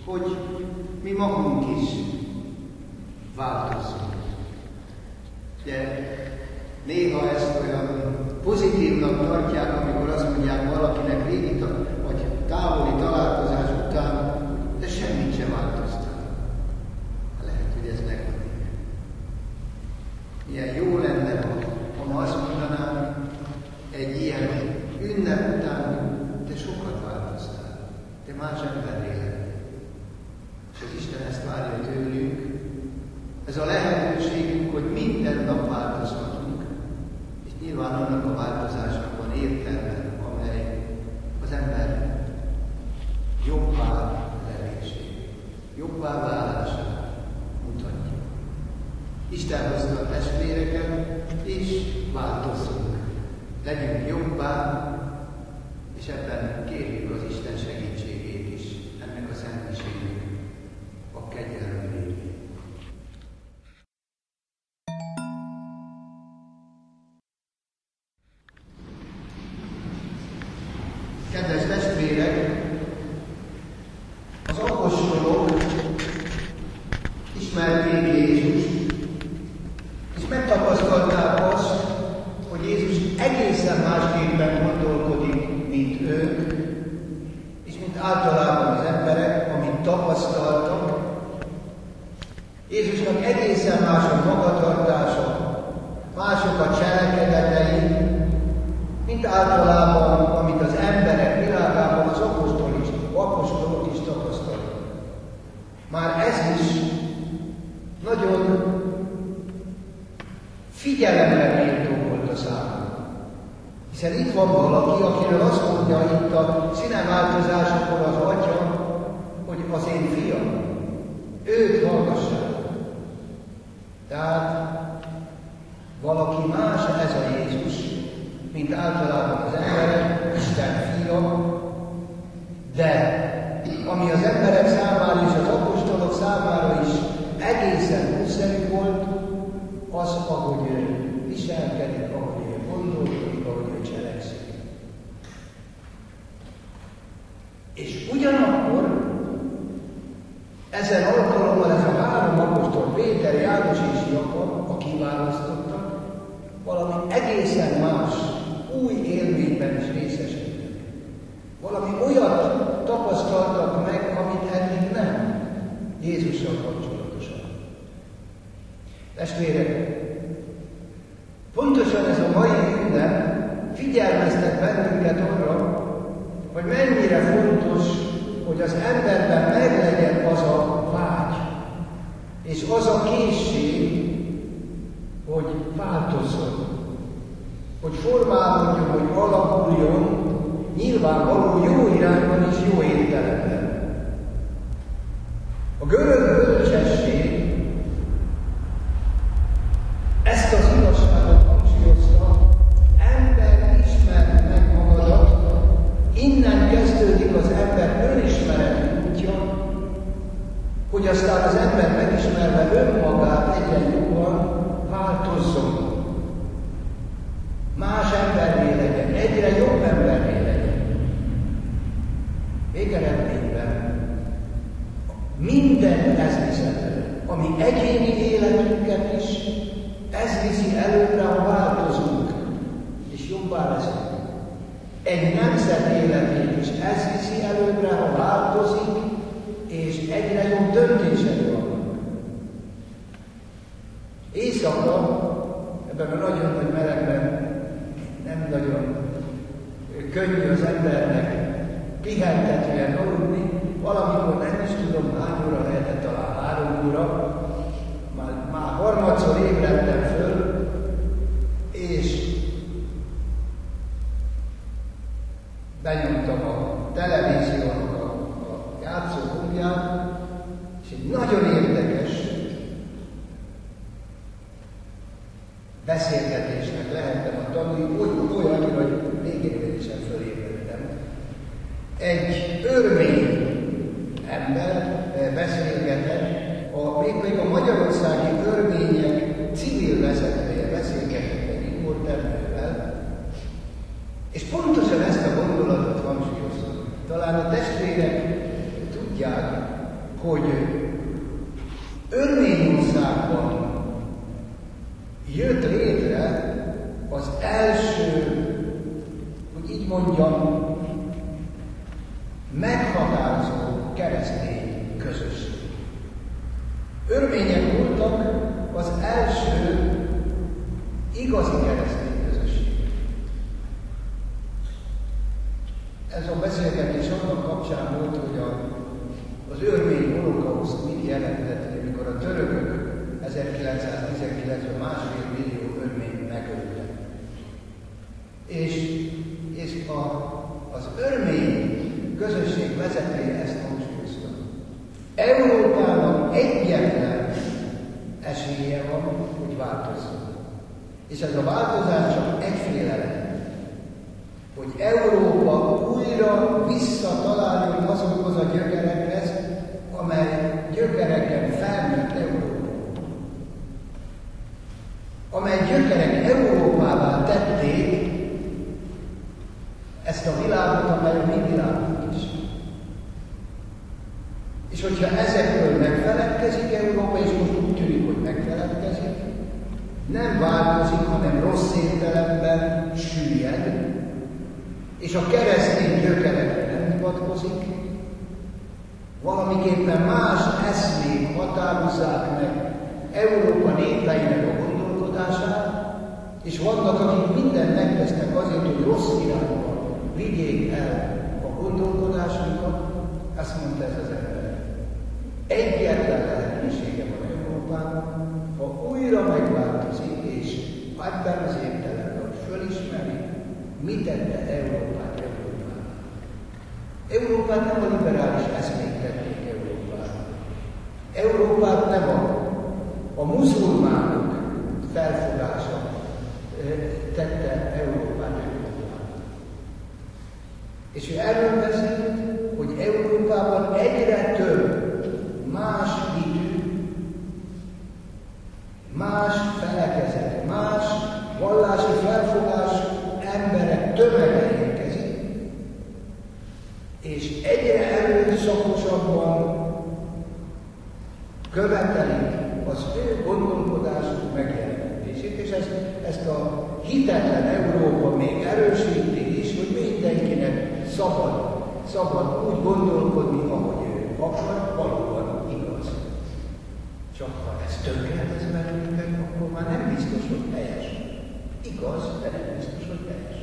hogy mi magunk is változunk. De néha ezt olyan pozitívnak tartják, amikor azt mondják valakinek régi vagy távoli találkozás után, de semmit sem változtat. Lehet, hogy ez negatív. Milyen jó lenne, ha ma azt mondanám egy ilyen ünnep után, te sokat változtál, te más emberré lettél. És az Isten ezt várja tőlünk. Ez a lehetőségünk, hogy minden nap változhatunk, és nyilván annak a változásnak van értelme, amely az ember jobbá levését, jobbá válását mutatja. Isten hozta a testvéreket, és változzunk. Legyünk jobbá, és ebben kérjük az Isten segítségét is, ennek a szentmiségnek a kegyelme révén. Kedves testvérek, az apostolok ismerték Jézust, és megtapasztalták azt, hogy Jézus egészen másképpen gondolkodik, mint ők, és mint általában az emberek, amit tapasztaltak. Jézusnak egészen más a magatartása, mások a cselekedetei, mint általában, amit az emberek világában az apostolok is tapasztaltak. Már ez is nagyon figyelemre méltó volt a számomra. Hiszen itt van valaki, akiről azt mondja itt a színeváltozásokon az Atya, hogy az én fiam. Őt hallgassák. Tehát valaki más ez a Jézus, mint általában az emberek, Isten fia, de ami az emberek számára és az apostolok számára is egészen újszerű volt, az, ahogy ő viselkedik, ahogy ő gondolkodik, ahogy ő cselekszik. És ugyanakkor ezen alkalommal ez a három apostol, Péter, János és Jakab, a kiválasztottak, valami egészen más, új élményben is részesültek. Valami olyat tapasztaltak meg, amit eddig nem Jézussal kapcsolatosan. Testvérek, pontosan ez a mai ünnep figyelmeztet bennünket arra, hogy mennyire fontos, hogy az emberben meglegyen az a vágy, és az a készség, hogy változzon, hogy formálódjon, hogy alakuljon, nyilvánvaló jó irányban és jó értelemben. A görög bölcsesség ezt az igazságot hangsúlyozta, ember ismerd meg magadat, innen kezdődik az ember önismereti útja, hogy aztán az ember megismerve önmagát egyre jobban változzon. Más emberré legyen, egyre jobb emberré legyen. Végeredményben minden ez visz elő, ami egyéni életünket is, ez viszi előbbre, ha változunk, és jobbá leszünk. Egy nemzet életét is ez viszi előbbre, ha változik, és egyre jobb döntések vannak. Éjszaka, ebben a nagyon nagy melegben nem nagyon könnyű az embernek pihentetően aludni, valamikor nem is tudom hány óra lehetett, talán 3 óra, már harmadszor ébredtem föl, és benyomtam a televíziónak a játszógombját, és egy nagyon érdekes beszélgetésnek lehettem a tanulni, olyan, hogy végén sem fölébredtem. Egy örmény ember beszélgetett, még a magyarországi örmények civil vezetője beszélgetett egy riporterrel, és pontosan ezt a gondolatot hangsúlyoztam. Talán a testvérek tudják, hogy Örményországban jött létre az első, hogy így mondjam, meghatározó keresztény közösség. Örmények voltak az első igazi keresztény közösség. Ez a beszélgetés annak kapcsán volt, hogy az örmény holokauszt mit jelentett, amikor a törökök 1919-ben 1,5 millió örményt megöltek. És az örmény közösség vezetője ezt hangsúlyozta. Európának egyetlen esélye van, hogy változzon. És ez a változás csak egyféle lehet, hogy Európa újra visszataláljon azokhoz a gyökerekhez, amely gyökereken felnőtt Európa. Amely gyökerek Európává tették ezt a világot, amely a mi világunk is. És hogyha ezekről megfeledkezik Európa, és most úgy tűnik, hogy megfeledkezik, nem változik, hanem rossz értelemben süllyed, és a keresztény gyökerekre nem hivatkozik, valamiképpen más eszmék határozzák meg Európa népeinek a gondolkodását, és vannak, akik mindent megtesznek azért, hogy rossz irányba vigyék el a gondolkodásunkat, azt mondta ez az ember. Egyetlen lehetősége van Európának, ha újra megváltozik, és ebben az értelemben, hogy fölismeri, mit tette Európát Európának. Európát nem a liberális eszmék tették Európának. Európát nem a muzulmánok felfogása tette Európát Európának. És ő erről beszélt, hogy Európában egyre több más hitű, más felekezet, más vallási felfogású emberek tömege érkezik, és egyre erőszakosabban követelik az ő gondolkodásuk megjelenítését, és ezt a hitetlen Európa még erősíti is, hogy mindenkinek szabad úgy gondolkodni, ahogy ő akar, valóban igaz. Csak ha ez tökéletes bennünket, akkor már nem biztos, hogy helyes. Igaz, de nem biztos, hogy helyes.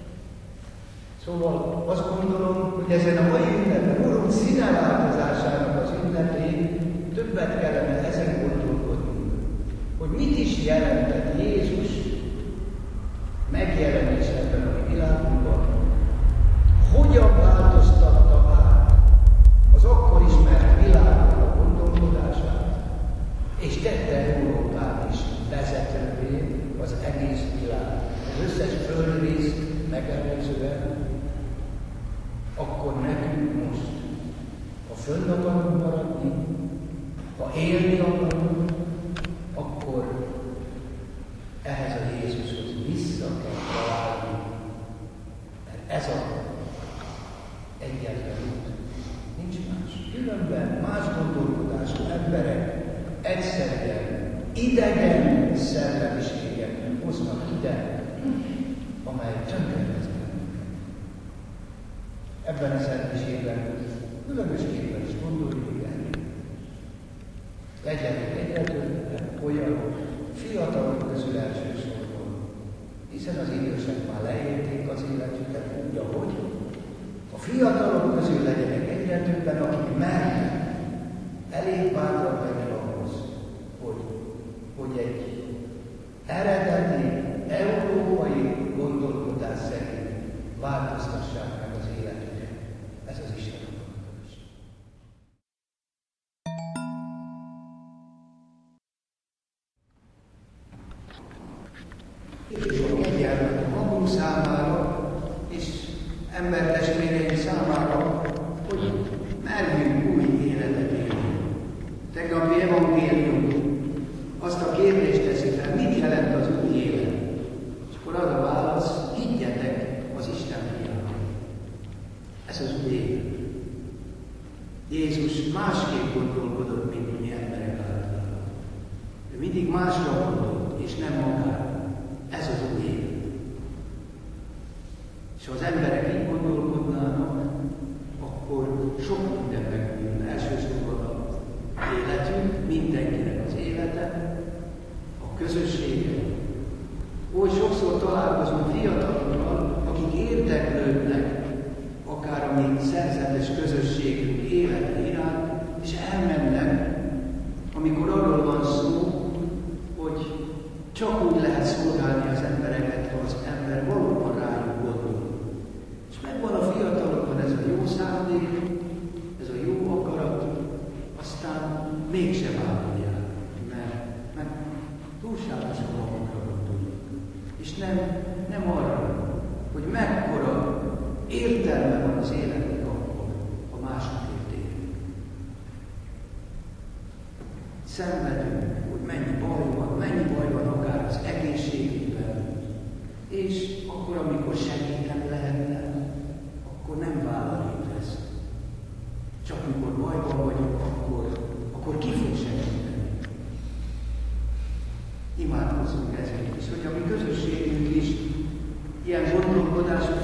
Szóval azt gondolom, hogy ezen a mai ünnepen, Urunk színeváltozásának az ünnepén többet kellene ezen gondolkodnunk, hogy mit is jelentett Jézus megjelenése ebben a világunkban, hogyan változtatta át az akkor ismert világnak a gondolkodását, és tette Európát is vezetővé az egész világ, az összes földrészt megelőzően, akkor nekünk most, ha fönn akarunk maradni, ha élni akarunk, akkor ehhez a Jézushoz vissza kell találni, mert ez a egyetlen út. Nincs más. Különben más gondolkodású emberek egyszerűen idegen szellemiséget hoznak ide, amely tönkretesz bennünket. Ebben a szellemiségben különösképpen is gondoljunk el. Legyenek egyre több olyan fiatalok közül elsősorban, hiszen az idősek már leélték az életüket úgy, ahogy. A fiatalok közül legyenek egyre többen, akik mernek elég bátran lenni ahhoz, hogy egy eredeti, európai gondolkodás szerint változtassák meg az életüket. Ez az Isten gondolkodás. És sok egyenlet magunk számára, és embertestvéreink számára, hogy merjünk új életet élni. Tegnapi evangélium azt a kérdést teszi fel, mit jelent az új élet? És akkor az a válasz, higgyetek az Isten fiában. Ez az új élet. Jézus másképp gondolkodott, mint mi emberek általában. Ő mindig másra gondolt, és nem magára. Ez az új élet. És ha az emberek így gondolkodnának, akkor sok minden megújulna. Elsősorban az életünk, mindenkinek az élete, a közössége. Oly sokszor találkozunk fiatalokkal, akik érdeklődnek akár a mi szerzetes közösségünk élete iránt, és elmennek, amikor arról van szó, hogy csak úgy lehet szolgálni az embereket, ha az ember valóban rájuk gondol. És megvan a fiatalokban ez a jó szándék, ez a jó akarat, aztán mégsem vállalják, mert túlságosan magukra gondoljuk. És nem arra, hogy mekkora értelme van az életnek akkor, ha másokért élünk. Szenvedünk, hogy mennyi baj van akár az egészségünkben, és akkor, amikor segíteni lehetne, akkor nem vállaljuk ezt. Csak amikor bajban vagyok, akkor ki fog segíteni. Imádkozzunk ezért is, hogy a mi közösségünk is ilyen gondolkodású